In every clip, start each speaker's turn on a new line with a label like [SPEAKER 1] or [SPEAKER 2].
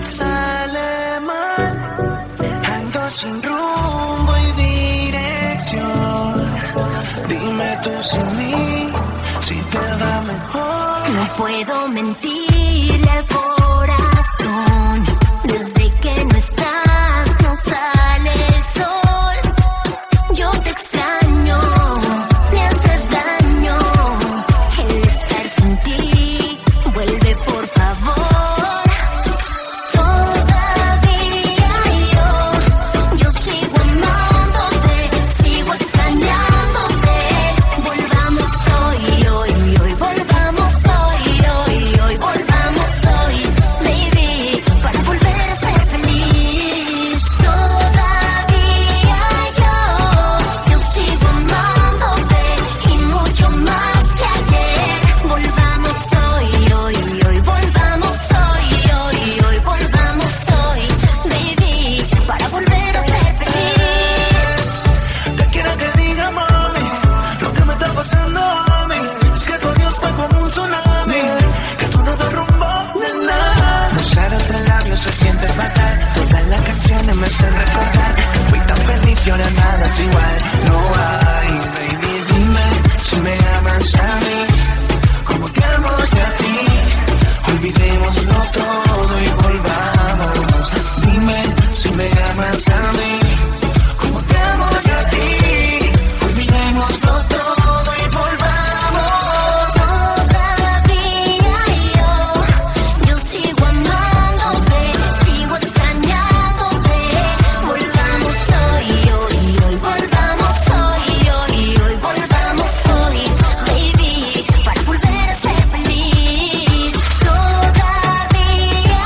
[SPEAKER 1] sale mal. Ando sin rumbo y dirección. Dime tú sin mí, si te va mejor.
[SPEAKER 2] No puedo mentirle al corazón. Desde que no estás, no sale el sol. Yo te extraño, me hace daño el estar sin ti. Vuelve por favor. Yo sigo amándote, sigo extrañándote. Volvamos hoy, hoy, hoy. Volvamos hoy, hoy, hoy. Volvamos hoy, baby, para volver a ser feliz. Todavía yo sigo amándote y mucho más que ayer. Volvamos hoy, hoy, hoy. Volvamos hoy, hoy, hoy. Volvamos hoy, baby, para volver a ser feliz.
[SPEAKER 1] Te quiero que diga, mami, lo que me está pasando a mí. Es que tu adiós fue como un tsunami, que tú no te rumbo de nada. Besar entre labios se siente fatal. Todas las canciones me hacen recordar que fui tan feliz y ahora nada es igual. No hay, baby, dime si me amas a mí como te amo yo a ti. Olvidémoslo todo y volvamos. Dime si me amas a mí como te amo yo a ti. Olvidémoslo todo y volvamos.
[SPEAKER 2] Todavía yo sigo amándote, sigo extrañándote. Volvamos hoy, hoy, hoy. Volvamos hoy, hoy, hoy. Volvamos hoy, baby, para volver a ser feliz. Todavía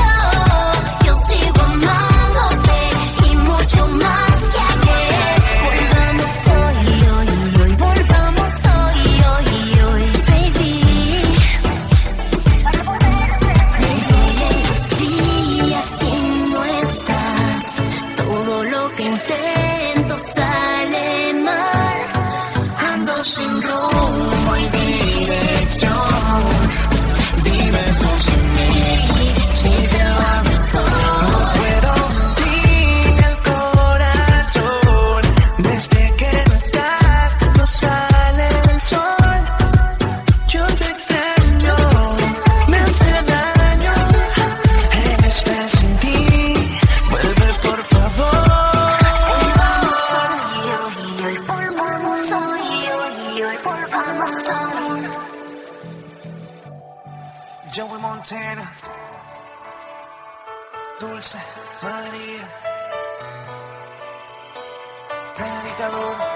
[SPEAKER 2] yo sigo amándote y mucho más que ayer. Volvamos hoy, hoy, hoy. Volvamos hoy, hoy, hoy, baby, para volver a ser feliz. Sí, así no estás. Todo lo que intento sale mal.
[SPEAKER 1] Ando sin rumbo y dirección. Dime tú sin mí si te va mejor. No puedo mentir al corazón. Desde que no estás, no sale el sol. Yo te extraño, me hace daño el estar sin ti. Vuelve por favor.
[SPEAKER 2] Volvamos hoy, hoy, hoy. Volvamos hoy.
[SPEAKER 1] Joey Montana, Dulce María, Predicador.